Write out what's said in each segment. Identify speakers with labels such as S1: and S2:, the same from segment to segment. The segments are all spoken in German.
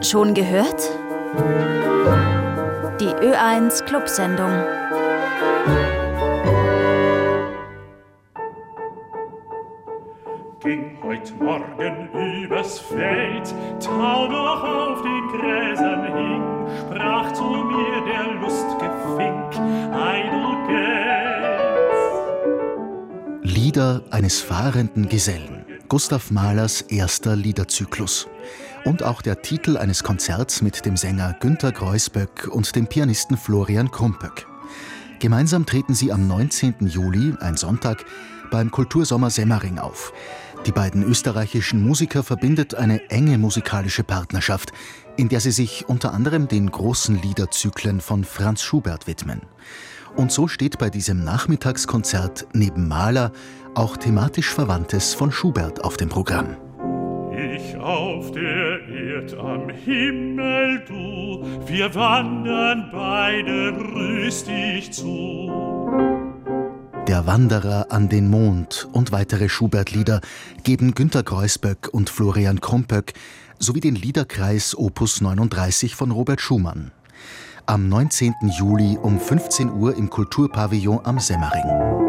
S1: Schon gehört? Die Ö1 Clubsendung.
S2: Ging heut Morgen übers Feld, Tau noch auf den Gräsern hing, sprach zu mir der lustige Fink, ei du Gels.
S3: Lieder eines fahrenden Gesellen. Gustav Mahlers erster Liederzyklus. Und auch der Titel eines Konzerts mit dem Sänger Günter Greusböck und dem Pianisten Florian Krumpöck. Gemeinsam treten sie am 19. Juli, ein Sonntag, beim Kultursommer Semmering auf. Die beiden österreichischen Musiker verbindet eine enge musikalische Partnerschaft, in der sie sich unter anderem den großen Liederzyklen von Franz Schubert widmen. Und so steht bei diesem Nachmittagskonzert neben Mahler auch thematisch Verwandtes von Schubert auf dem Programm.
S2: Ich auf der Erd am Himmel, du, wir wandern beide rüstig zu.
S3: Der Wanderer an den Mond und weitere Schubert-Lieder geben Günter Greusböck und Florian Krumpöck sowie den Liederkreis Opus 39 von Robert Schumann. Am 19. Juli um 15 Uhr im Kulturpavillon am Semmering.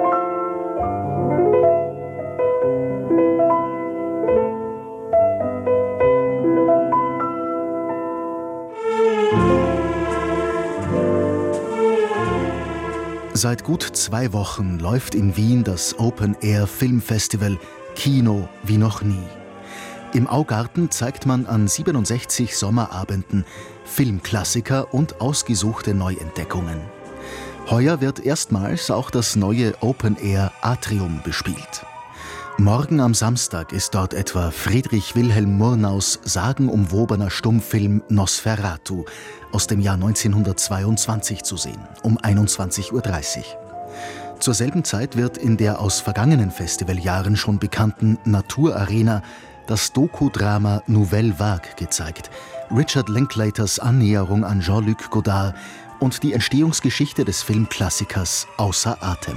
S3: Seit gut 2 Wochen läuft in Wien das Open-Air-Filmfestival Kino wie noch nie. Im Augarten zeigt man an 67 Sommerabenden Filmklassiker und ausgesuchte Neuentdeckungen. Heuer wird erstmals auch das neue Open-Air-Atrium bespielt. Morgen am Samstag ist dort etwa Friedrich Wilhelm Murnaus sagenumwobener Stummfilm Nosferatu aus dem Jahr 1922 zu sehen, um 21:30 Uhr. Zur selben Zeit wird in der aus vergangenen Festivaljahren schon bekannten Naturarena das Doku-Drama Nouvelle Vague gezeigt, Richard Linklaters Annäherung an Jean-Luc Godard und die Entstehungsgeschichte des Filmklassikers Außer Atem.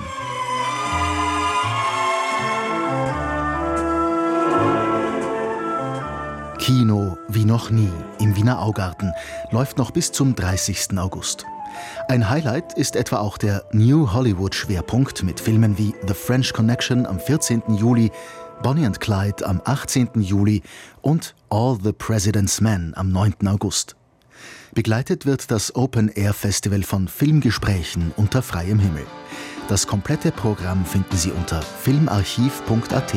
S3: Kino wie noch nie im Wiener Augarten läuft noch bis zum 30. August. Ein Highlight ist etwa auch der New Hollywood-Schwerpunkt mit Filmen wie The French Connection am 14. Juli, Bonnie and Clyde am 18. Juli und All the President's Men am 9. August. Begleitet wird das Open-Air-Festival von Filmgesprächen unter freiem Himmel. Das komplette Programm finden Sie unter filmarchiv.at.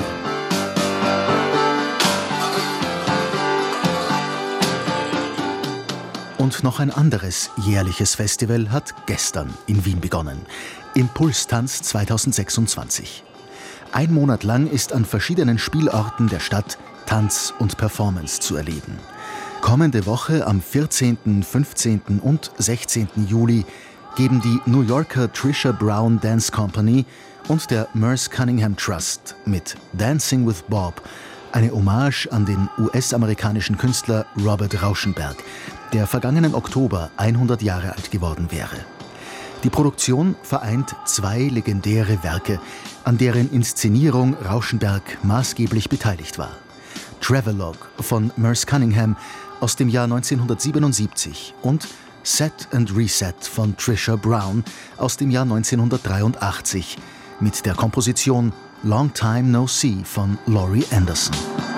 S3: Und noch ein anderes jährliches Festival hat gestern in Wien begonnen. Impulstanz 2026. 1 Monat lang ist an verschiedenen Spielorten der Stadt Tanz und Performance zu erleben. Kommende Woche am 14., 15. und 16. Juli geben die New Yorker Trisha Brown Dance Company und der Merce Cunningham Trust mit Dancing with Bob eine Hommage an den US-amerikanischen Künstler Robert Rauschenberg, der vergangenen Oktober 100 Jahre alt geworden wäre. Die Produktion vereint 2 legendäre Werke, an deren Inszenierung Rauschenberg maßgeblich beteiligt war. Travelogue von Merce Cunningham aus dem Jahr 1977 und Set and Reset von Trisha Brown aus dem Jahr 1983 mit der Komposition Long Time No See von Laurie Anderson.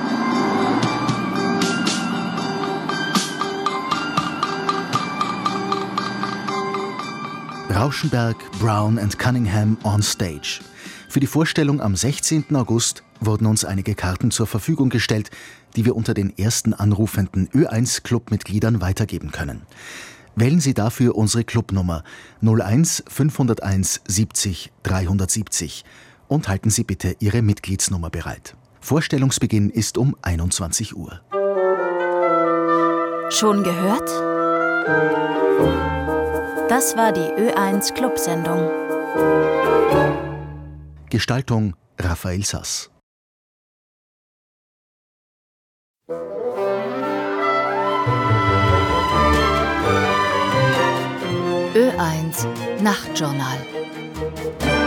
S3: Rauschenberg, Brown and Cunningham on Stage. Für die Vorstellung am 16. August wurden uns einige Karten zur Verfügung gestellt, die wir unter den ersten anrufenden Ö1-Club-Mitgliedern weitergeben können. Wählen Sie dafür unsere Clubnummer 01 501 70 370 und halten Sie bitte Ihre Mitgliedsnummer bereit. Vorstellungsbeginn ist um 21 Uhr.
S1: Schon gehört? Das war die Ö1 Clubsendung.
S3: Gestaltung Raphael Sass.
S1: Ö1 Nachtjournal.